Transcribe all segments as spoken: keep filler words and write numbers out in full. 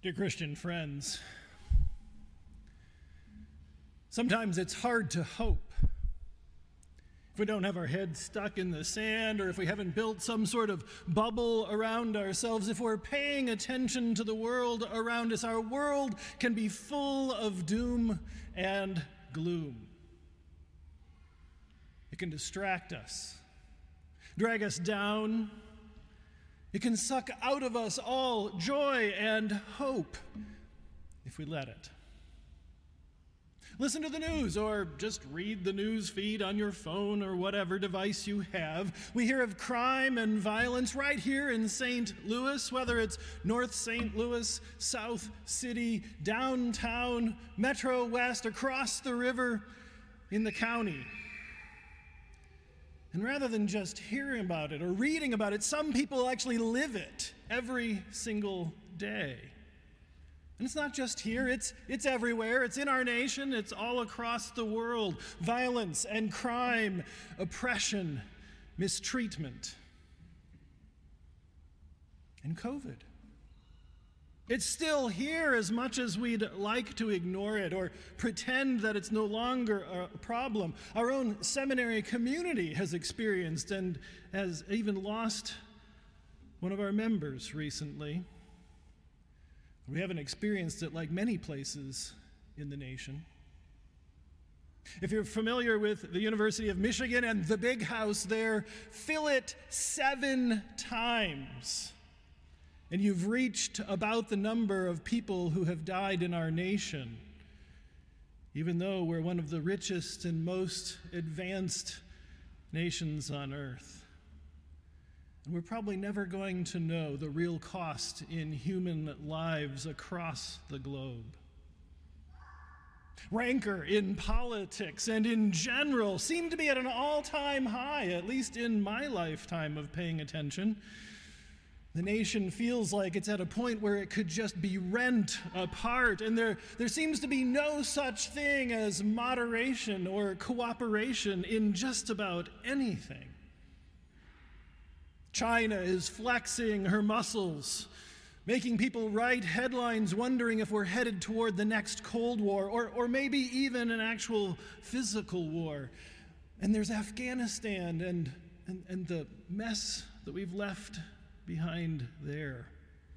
Dear Christian friends, sometimes it's hard to hope. If we don't have our heads stuck in the sand, or if we haven't built some sort of bubble around ourselves, if we're paying attention to the world around us, our world can be full of doom and gloom. It can distract us, drag us down. It can suck out of us all joy and hope if we let it. Listen to the news, or just read the news feed on your phone or whatever device you have. We hear of crime and violence right here in Saint Louis, whether it's North Saint Louis, South City, downtown, Metro West, across the river, in the county. And rather than just hearing about it or reading about it, some people actually live it every single day. And it's not just here, it's, it's everywhere. It's in our nation, it's all across the world. Violence and crime, oppression, mistreatment. And COVID. It's still here as much as we'd like to ignore it or pretend that it's no longer a problem. Our own seminary community has experienced and has even lost one of our members recently. We haven't experienced it like many places in the nation. If you're familiar with the University of Michigan and the big house there, fill it seven times. And you've reached about the number of people who have died in our nation, even though we're one of the richest and most advanced nations on earth. And we're probably never going to know the real cost in human lives across the globe. Rancor in politics and in general seem to be at an all-time high, at least in my lifetime of paying attention. The nation feels like it's at a point where it could just be rent apart, and there, there seems to be no such thing as moderation or cooperation in just about anything. China is flexing her muscles, making people write headlines wondering if we're headed toward the next Cold War, or, or maybe even an actual physical war. And there's Afghanistan and, and, and the mess that we've left behind there.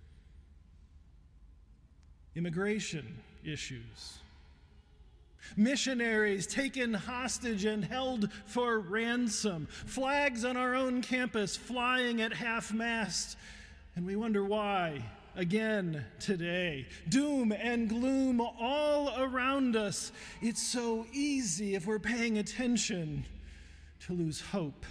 Immigration issues. Missionaries taken hostage and held for ransom. Flags on our own campus flying at half-mast. And we wonder why, again today. Doom and gloom all around us. It's so easy, if we're paying attention, to lose hope.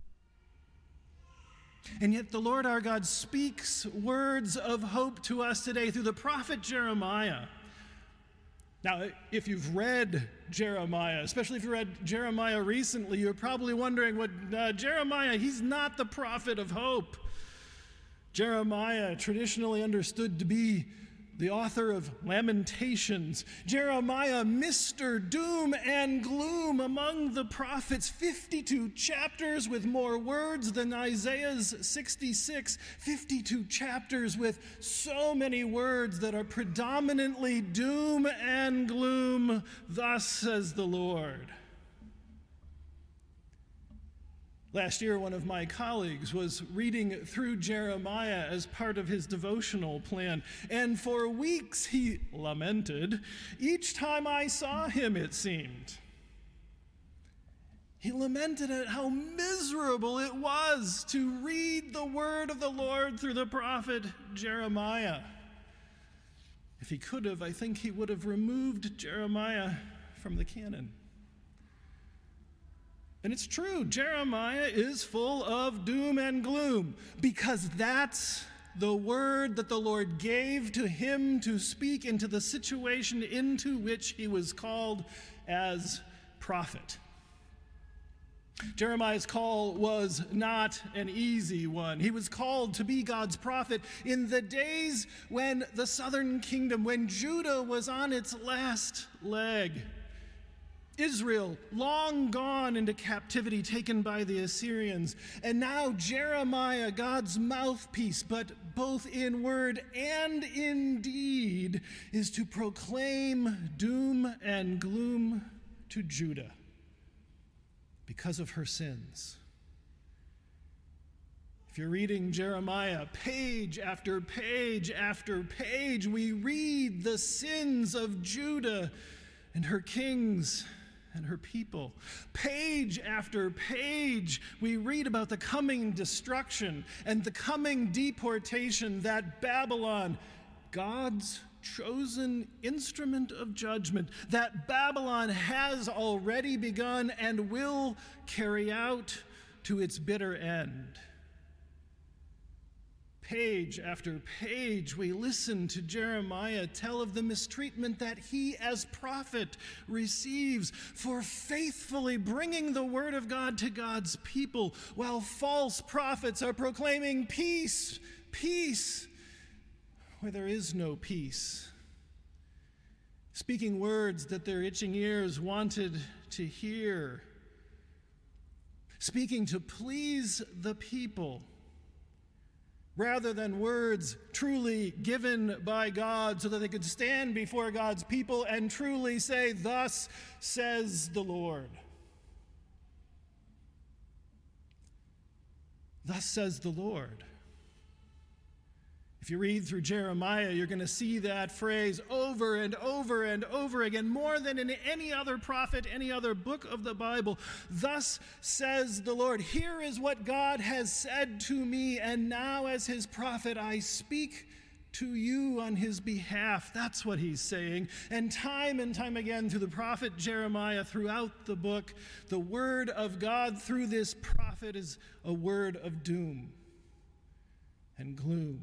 And yet the Lord our God speaks words of hope to us today through the prophet Jeremiah. Now, if you've read Jeremiah, especially if you read Jeremiah recently, you're probably wondering, what uh, Jeremiah, he's not the prophet of hope. Jeremiah, traditionally understood to be the author of Lamentations. Jeremiah, Mister Doom and Gloom among the prophets. fifty-two chapters with more words than Isaiah's sixty-six. fifty-two chapters with so many words that are predominantly doom and gloom. Thus says the Lord. Last year, one of my colleagues was reading through Jeremiah as part of his devotional plan, and for weeks he lamented. Each time I saw him, it seemed. He lamented at how miserable it was to read the word of the Lord through the prophet Jeremiah. If he could have, I think he would have removed Jeremiah from the canon. And it's true, Jeremiah is full of doom and gloom, because that's the word that the Lord gave to him to speak into the situation into which he was called as prophet. Jeremiah's call was not an easy one. He was called to be God's prophet in the days when the southern kingdom, when Judah was on its last leg. Israel, long gone into captivity, taken by the Assyrians. And now Jeremiah, God's mouthpiece, but both in word and in deed, is to proclaim doom and gloom to Judah because of her sins. If you're reading Jeremiah, page after page after page, we read the sins of Judah and her kings and her people. Page after page, we read about the coming destruction and the coming deportation that Babylon, God's chosen instrument of judgment, that Babylon has already begun and will carry out to its bitter end. Page after page, we listen to Jeremiah tell of the mistreatment that he as prophet receives for faithfully bringing the word of God to God's people, while false prophets are proclaiming peace, peace, where there is no peace. Speaking words that their itching ears wanted to hear. Speaking to please the people, rather than words truly given by God so that they could stand before God's people and truly say, "Thus says the Lord." Thus says the Lord. If you read through Jeremiah, you're going to see that phrase over and over and over again, more than in any other prophet, any other book of the Bible. Thus says the Lord. Here is what God has said to me, and now as his prophet I speak to you on his behalf. That's what he's saying. And time and time again through the prophet Jeremiah, throughout the book, the word of God through this prophet is a word of doom and gloom.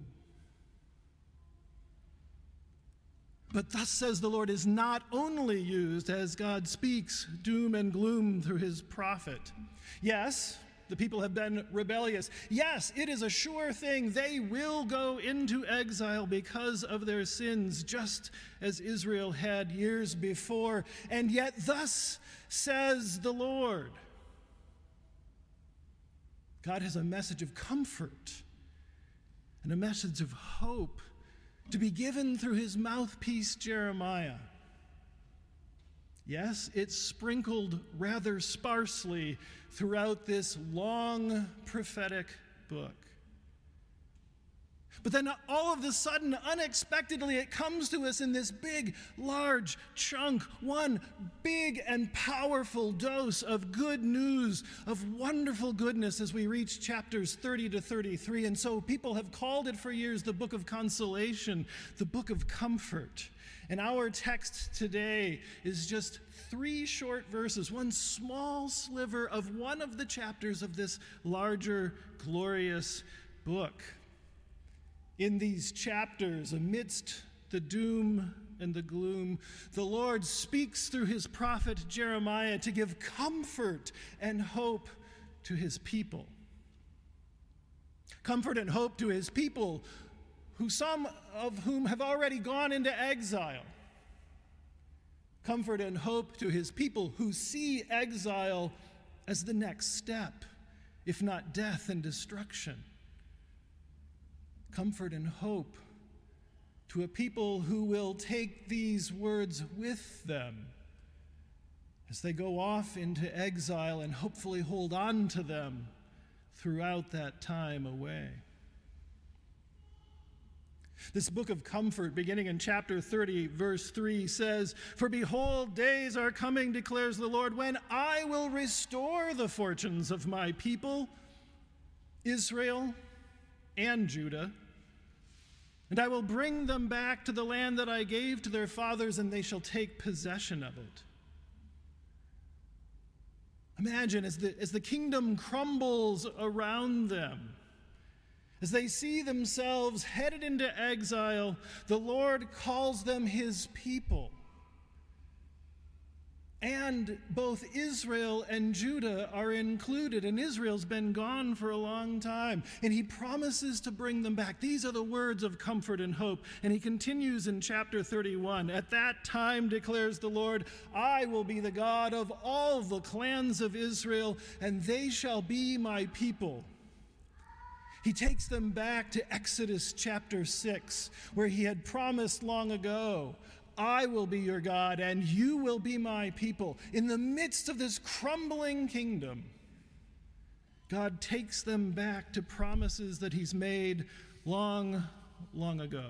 But thus says the Lord is not only used as God speaks doom and gloom through his prophet. Yes, the people have been rebellious. Yes, it is a sure thing. They will go into exile because of their sins, just as Israel had years before. And yet thus says the Lord. God has a message of comfort and a message of hope to be given through his mouthpiece, Jeremiah. Yes, it's sprinkled rather sparsely throughout this long prophetic book. But then all of a sudden, unexpectedly, it comes to us in this big, large chunk, one big and powerful dose of good news, of wonderful goodness as we reach chapters thirty to thirty-three. And so people have called it for years the book of consolation, the book of comfort. And our text today is just three short verses, one small sliver of one of the chapters of this larger, glorious book. In these chapters, amidst the doom and the gloom, the Lord speaks through his prophet Jeremiah to give comfort and hope to his people. Comfort and hope to his people, who some of whom have already gone into exile. Comfort and hope to his people who see exile as the next step, if not death and destruction. Comfort and hope to a people who will take these words with them as they go off into exile and hopefully hold on to them throughout that time away. This book of comfort, beginning in chapter thirty, verse three, says, "For behold, days are coming, declares the Lord, when I will restore the fortunes of my people, Israel and Judah, and I will bring them back to the land that I gave to their fathers, and they shall take possession of it." Imagine as the, as the kingdom crumbles around them, as they see themselves headed into exile, the Lord calls them his people. And both Israel and Judah are included, and Israel's been gone for a long time, and he promises to bring them back. These are the words of comfort and hope. And he continues in chapter thirty-one, "At that time, declares the Lord, I will be the God of all the clans of Israel, and they shall be my people." He takes them back to Exodus chapter six, where he had promised long ago, I will be your God, and you will be my people. In the midst of this crumbling kingdom, God takes them back to promises that he's made long, long ago.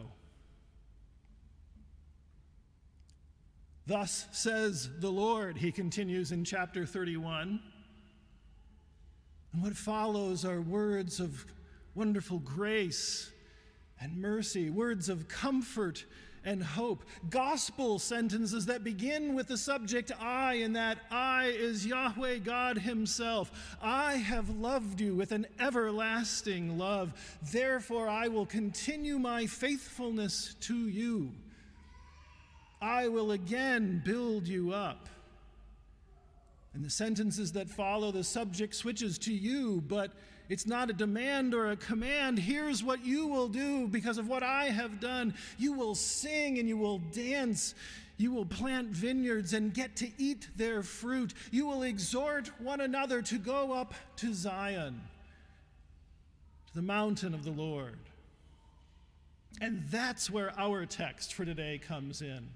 Thus says the Lord, he continues in chapter thirty-one. And what follows are words of wonderful grace and mercy, words of comfort and hope, gospel sentences that begin with the subject I, and that I is Yahweh God himself. I have loved you with an everlasting love. Therefore, I will continue my faithfulness to you. I will again build you up. And the sentences that follow, the subject switches to you, but it's not a demand or a command. Here's what you will do because of what I have done. You will sing and you will dance. You will plant vineyards and get to eat their fruit. You will exhort one another to go up to Zion, to the mountain of the Lord. And that's where our text for today comes in.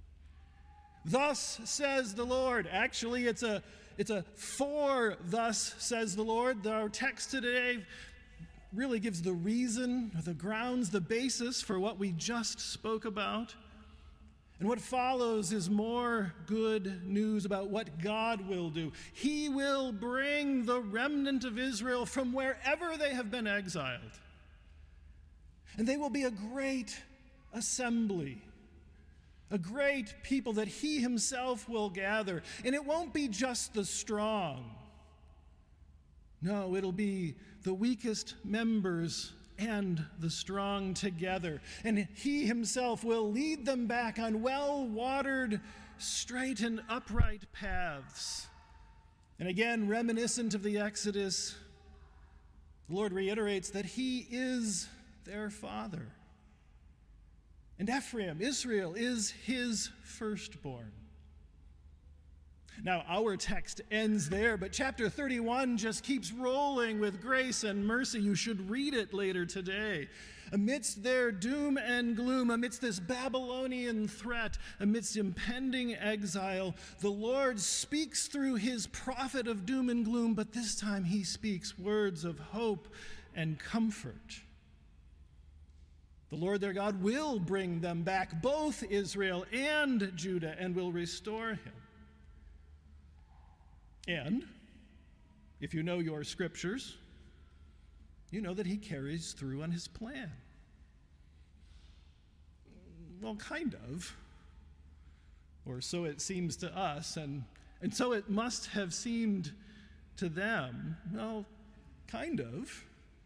Thus says the Lord. Actually, it's a It's a for thus says the Lord. Our text today really gives the reason, the grounds, the basis for what we just spoke about. And what follows is more good news about what God will do. He will bring the remnant of Israel from wherever they have been exiled. And they will be a great assembly. A great people that he himself will gather. And it won't be just the strong. No, it'll be the weakest members and the strong together. And he himself will lead them back on well-watered, straight and upright paths. And again, reminiscent of the Exodus, the Lord reiterates that he is their father. And Ephraim, Israel, is his firstborn. Now, our text ends there, but chapter thirty-one just keeps rolling with grace and mercy. You should read it later today. Amidst their doom and gloom, amidst this Babylonian threat, amidst impending exile, the Lord speaks through his prophet of doom and gloom, but this time he speaks words of hope and comfort. The Lord their God will bring them back, both Israel and Judah, and will restore him. And if you know your scriptures, you know that he carries through on his plan. Well, kind of. Or so it seems to us, and, and so it must have seemed to them. Well, kind of.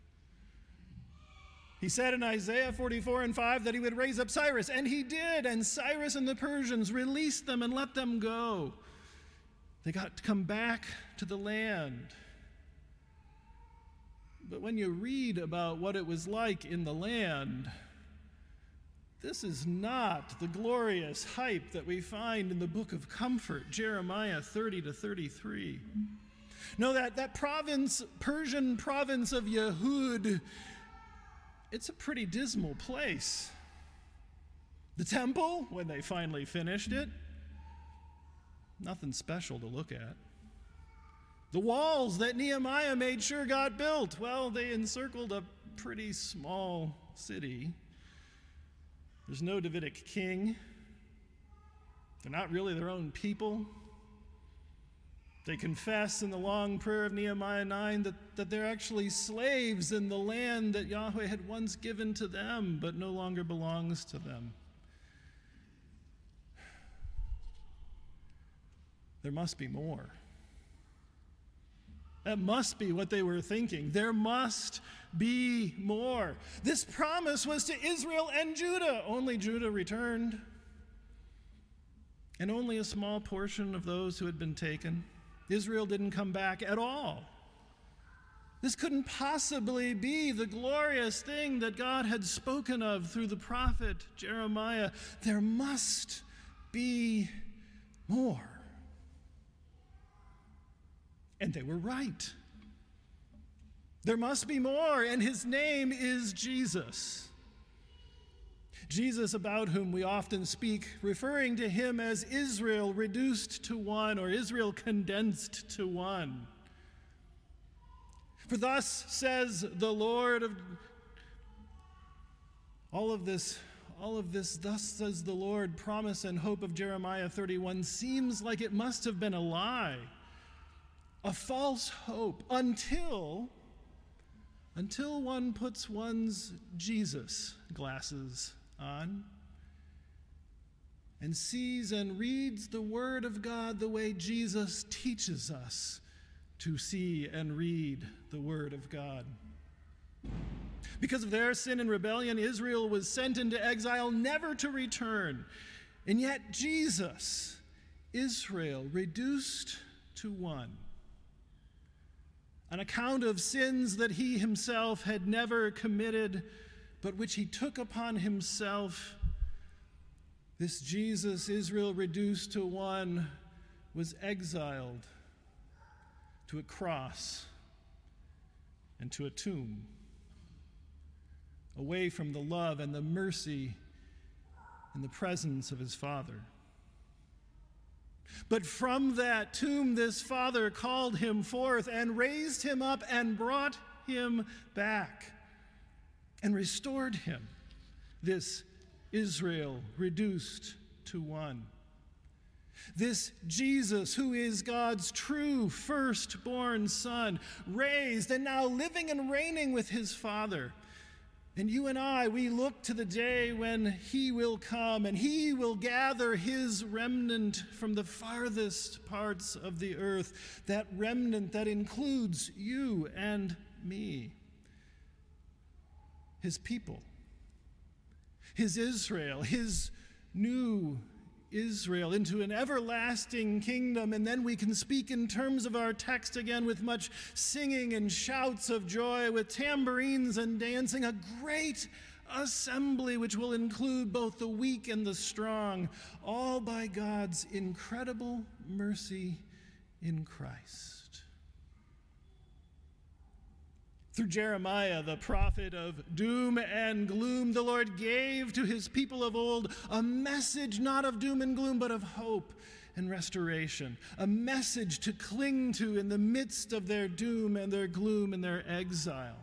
He said in Isaiah forty-four and five that he would raise up Cyrus, and he did, and Cyrus and the Persians released them and let them go. They got to come back to the land. But when you read about what it was like in the land, this is not the glorious hype that we find in the book of comfort, Jeremiah thirty to thirty-three. No, that, that province, Persian province of Yehud, it's a pretty dismal place. The temple, when they finally finished it, nothing special to look at. The walls that Nehemiah made sure got built, well, they encircled a pretty small city. There's no Davidic king. They're not really their own people. They confess in the long prayer of Nehemiah nine that, that they're actually slaves in the land that Yahweh had once given to them, but no longer belongs to them. There must be more. That must be what they were thinking. There must be more. This promise was to Israel and Judah. Only Judah returned. and only a small portion of those who had been taken. Israel didn't come back at all. This couldn't possibly be the glorious thing that God had spoken of through the prophet Jeremiah. There must be more. And they were right. There must be more, and his name is Jesus. Jesus, about whom we often speak, referring to him as Israel reduced to one, or Israel condensed to one. For thus says the Lord of all of this, all of this, thus says the Lord, promise and hope of Jeremiah thirty-one seems like it must have been a lie, a false hope, until, until one puts one's Jesus glasses on and sees and reads the Word of God the way Jesus teaches us to see and read the Word of God. Because of their sin and rebellion, Israel was sent into exile, never to return. And yet Jesus, Israel, reduced to one, on account of sins that he himself had never committed, but which he took upon himself, this Jesus, Israel reduced to one, was exiled to a cross and to a tomb, away from the love and the mercy and the presence of his Father. But from that tomb, this Father called him forth and raised him up and brought him back and restored him, this Israel reduced to one. This Jesus, who is God's true firstborn Son, raised and now living and reigning with his Father. And you and I, we look to the day when he will come and he will gather his remnant from the farthest parts of the earth, that remnant that includes you and me, his people, his Israel, his new Israel, into an everlasting kingdom. And then we can speak in terms of our text again with much singing and shouts of joy, with tambourines and dancing, a great assembly which will include both the weak and the strong, all by God's incredible mercy in Christ. Through Jeremiah, the prophet of doom and gloom, the Lord gave to his people of old a message not of doom and gloom, but of hope and restoration, a message to cling to in the midst of their doom and their gloom and their exile.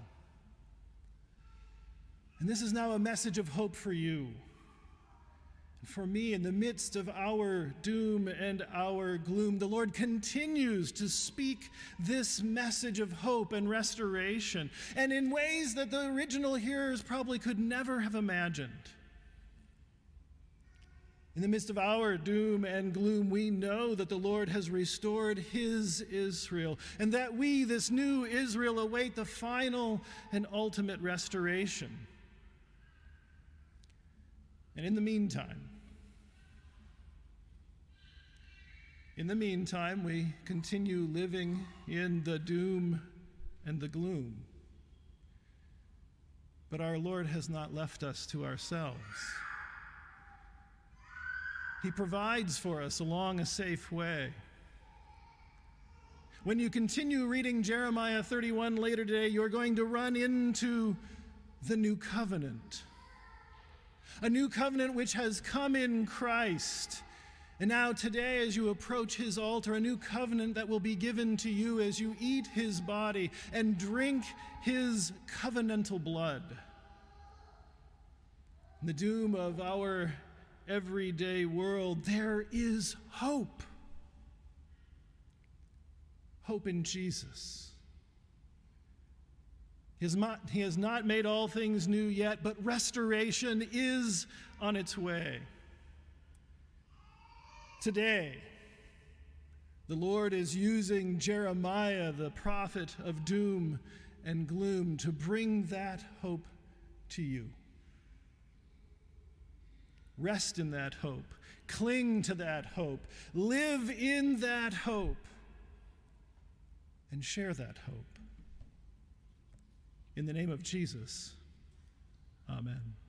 And this is now a message of hope for you. For me, in the midst of our doom and our gloom, the Lord continues to speak this message of hope and restoration, and in ways that the original hearers probably could never have imagined. In the midst of our doom and gloom, we know that the Lord has restored his Israel, and that we, this new Israel, await the final and ultimate restoration. And in the meantime, in the meantime, we continue living in the doom and the gloom. But our Lord has not left us to ourselves. He provides for us along a safe way. When you continue reading Jeremiah thirty-one later today, you're going to run into the new covenant. A new covenant which has come in Christ. And now today, as you approach his altar, a new covenant that will be given to you as you eat his body and drink his covenantal blood. In the doom of our everyday world, there is hope. Hope in Jesus. He has not, he has not made all things new yet, but restoration is on its way. Today, the Lord is using Jeremiah, the prophet of doom and gloom, to bring that hope to you. rest in that hope, cling to that hope, live in that hope, and share that hope. In the name of Jesus, amen.